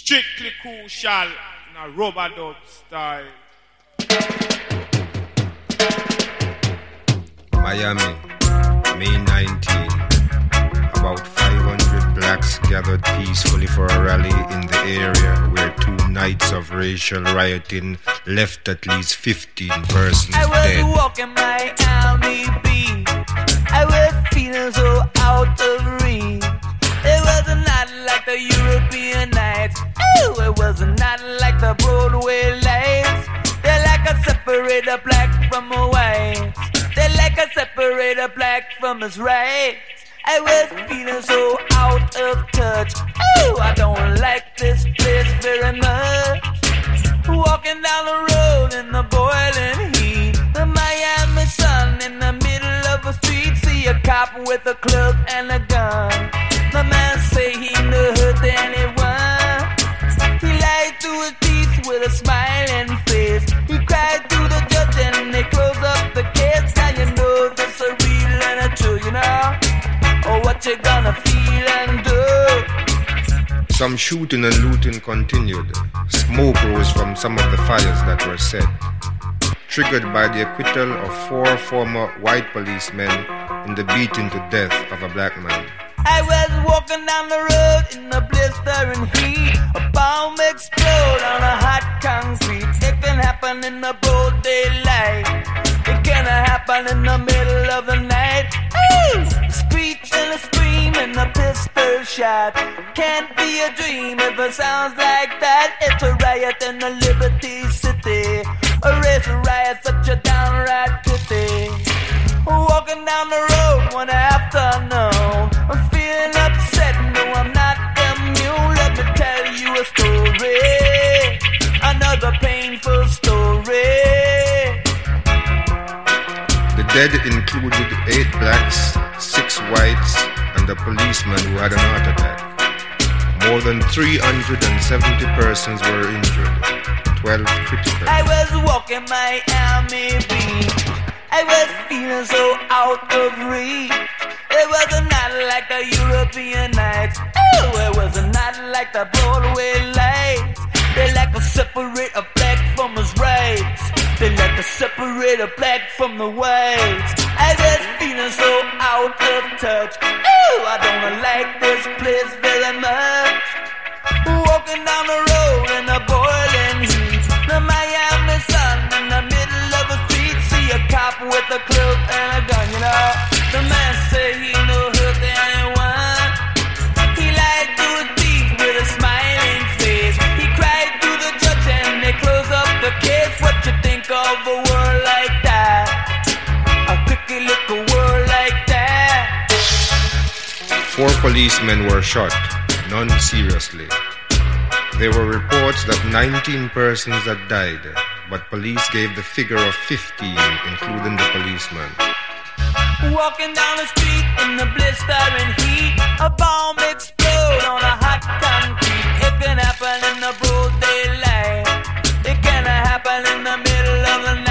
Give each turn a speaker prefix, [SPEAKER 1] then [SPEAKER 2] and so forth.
[SPEAKER 1] Strictly crucial in a rubber dub style.
[SPEAKER 2] Miami, May 19. About 500 blacks gathered peacefully for a rally in the area where 2 nights of racial rioting left at least 15 persons dead.
[SPEAKER 3] I was walking Miami Beach. I was feeling so out of reach. It was not like the European nights. Oh, it was not like the Broadway lights. They're like a separator black from a white. They're like a separator black from his right. I was feeling so out of touch. Oh, I don't like this place very much. Walking down the road in the boiling heat, the Miami sun in the middle of a street. See a cop with a club and a gun. The man say he no hurt anyone. He lied through his teeth with a smiling face. He cried to the judge and they closed up the case. Now you know this a real and a true, you know. Oh, what you gonna feel and do?
[SPEAKER 2] Some shooting and looting continued. Smoke rose from some of the fires that were set, triggered by the acquittal of 4 former white policemen in the beating to death of a black man.
[SPEAKER 3] I was walking down the road in the blistering heat. A bomb explode on a hot concrete. It can happen in the broad daylight. It can happen in the middle of the night. Ooh! A screech and a scream and a pistol shot. Can't be a dream if it sounds like that. It's a riot in the Liberty City. A race riot, such a downright pity. Walking down the road one afternoon, I'm feeling upset, no I'm not immune. Let me tell you a story, another painful story.
[SPEAKER 2] The dead included 8 blacks, 6 whites, and a policeman who had an heart attack. More than 370 persons were injured, 12 critically.
[SPEAKER 3] I was walking Miami Beach. I was feeling so out of reach. It was not like the European nights. Oh, it was not like the Broadway lights. They like to separate a black from his rights. They like to separate a black from the whites. I was feeling so out of touch. Oh, I don't like this place very much. Walking down the road in the boiling heat, the Miami sun in the middle of a street. See a cop with a club and a gun, you know. The man say he no hurt anyone. He lied to his teeth with a smiling face. He cried to the judge and they closed up the case. What you think of a world like that? A quicky little world like that.
[SPEAKER 2] 4 policemen were shot, none seriously. There were reports that 19 persons had died, but police gave the figure of 15, including the policeman.
[SPEAKER 3] Walking down the street in the blistering heat, a bomb explode on a hot concrete. It can happen in the broad daylight. It can happen in the middle of the night.